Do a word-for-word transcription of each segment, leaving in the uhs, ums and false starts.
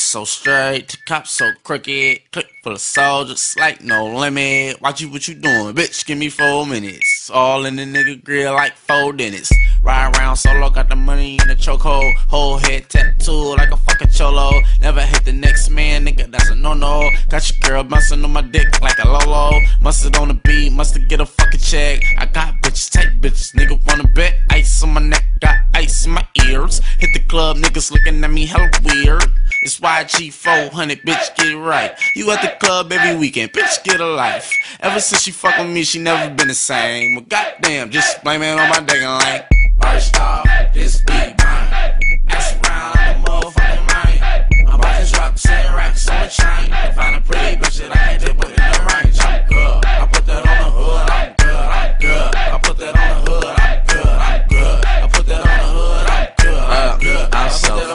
so straight, the cops so crooked, click full of soldiers, like no limit. Watch you what you doing, bitch, give me four minutes. All in the nigga grill like four dentists. Ride around solo, got the money in the chokehold. Whole head tattoo like a fucking cholo. Never hit the next man, nigga, that's a no-no. Got your girl bouncing on my dick like a Lolo. Mustard on the beat, mustard get a fucking check. I got bitches, tight bitches, nigga wanna bet. Ice on my neck, got ice in my ears. Hit the club, niggas looking at me hella weird. It's Y G four hundred, bitch, get it right. You at the club every weekend, bitch, get a life. Ever since she fuck with me, she never been the same. Well, goddamn, just blame it on my digging lane. First off, this be mine. Ass around, I'm a motherfucking mind. I'm about to drop ten racks on the chain. Find a pretty bitch that I ain't just put in the range. I'm good. I put that on the hood, I'm good, I'm good. I put that on the hood, I'm good, I'm good. I put that on the hood, I'm good, I'm good. I'm so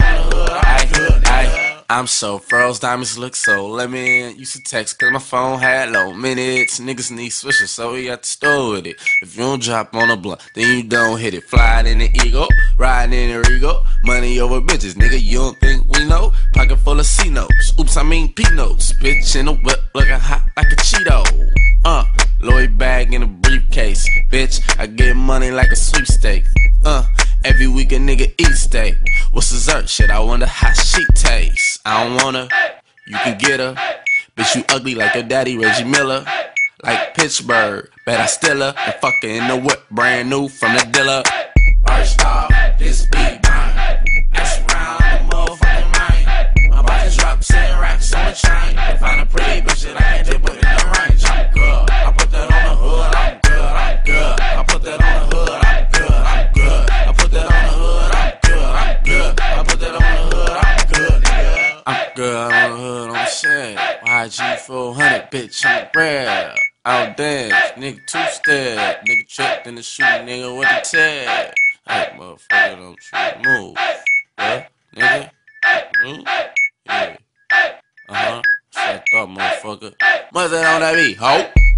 I'm so froze, diamonds look so lemon. Used to text cause my phone had low minutes. Niggas need switches, so we got to store with it. If you don't drop on a blunt, then you don't hit it. Flying in the ego, riding in the ego. Money over bitches, nigga, you don't think we know? Pocket full of C notes, oops, I mean P notes. Bitch in a whip, looking hot like a Cheeto. Uh, Lloyd bag in a briefcase. Bitch, I get money like a sweepstake. Uh, every week a nigga eat steak. What's dessert shit? I wonder how she tastes. I don't want her, you can get her. Bitch, you ugly like your daddy, Reggie Miller. Like Pittsburgh, bet I still her. And fuck her in the whip, brand new from the dealer. First off, this be mine. Ass around, I'm a motherfucking mind. I'm about to drop ten racks on the chain. Find a pretty bitch that I ain't just put in the range. I'm good. I put that on the hood, I'm good, I'm good. I put that on the hood, I'm good, I'm good. I put that on the hood, I'm good, I'm good. I put that on the hood, I'm good, nigga. I'm good on the hood, I'm shit. Y G four hundred, bitch, I'm rare. Out dance, nigga two-step. Nigga tripped in the shooting, nigga with the tag. Hey, motherfucker, don't you move. Yeah, nigga? Mm? Yeah. Uh-huh. Shut up, motherfucker. Mother on that beat, ho.